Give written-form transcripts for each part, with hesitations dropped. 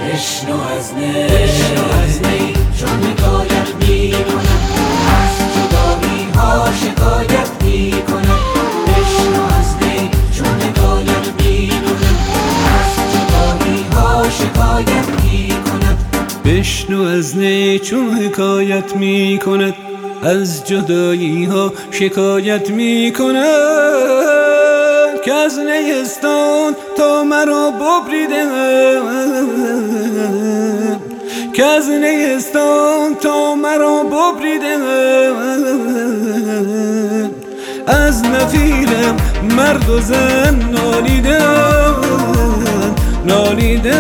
بشنو از نی چون حکایت می کند، از جدایی ها شکایت می کند. بشنو از نی چون حکایت می کند، از جدایی ها شکایت می کند. بشنو از نی چون حکایت می کند، از جدایی ها شکایت می کند. که از نیستان تا مرا ببریده، که از نیستان تا مرا ببریده. از نفیرم مرد و زن نالیده، نالیده،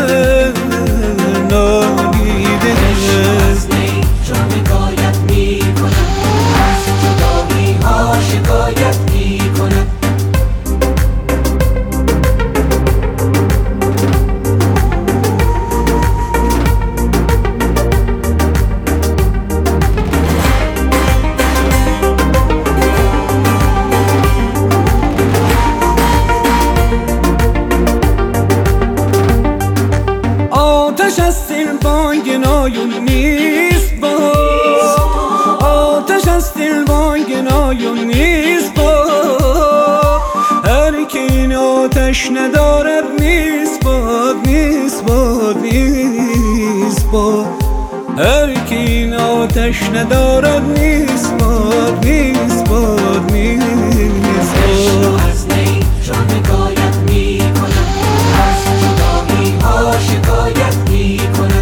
نالیده. از نی چون حکایت می کند، از جدایی ها شکایت می کند. آتش از دل بانگنایون نیست با، آتش از دل بانگنایون نیست با. هر که این آتش ندارد نیست باد، نیست باد، نیست باد. هر که این آتش ندارد نیست باد، نیست باد، نیست باد. از نی چون حکایت می کند، از جدایی ها شکایت می کند.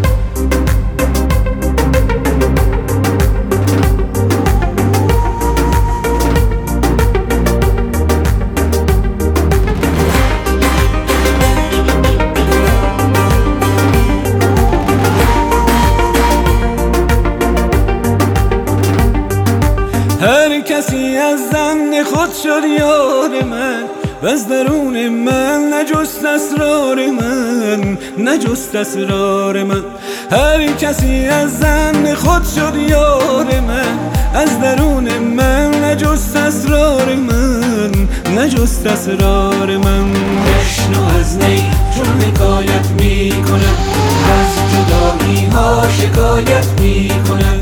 هر کسی از ظن خود شد یار من، و از درون من نجست اسرار من، نجست اسرار من. هر کسی از ظن خود شد یار من، از درون من نجست اسرار من، نجست اسرار من. بشنو از نی چون حکایت می کند، از جدایی ها شکایت می کند.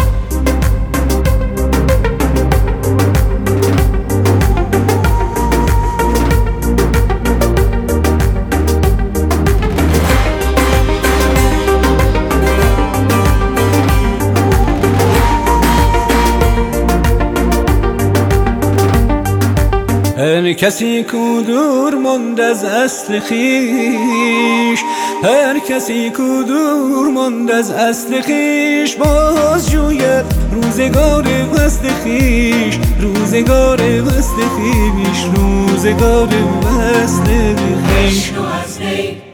هر کسی کو دور ماند از اصل خویش، هر کسی کو دور ماند از اصل خویش، باز جوید روزگار وصل خویش، روزگار وصل خویش، روزگار وصل خویش. بشنو از نی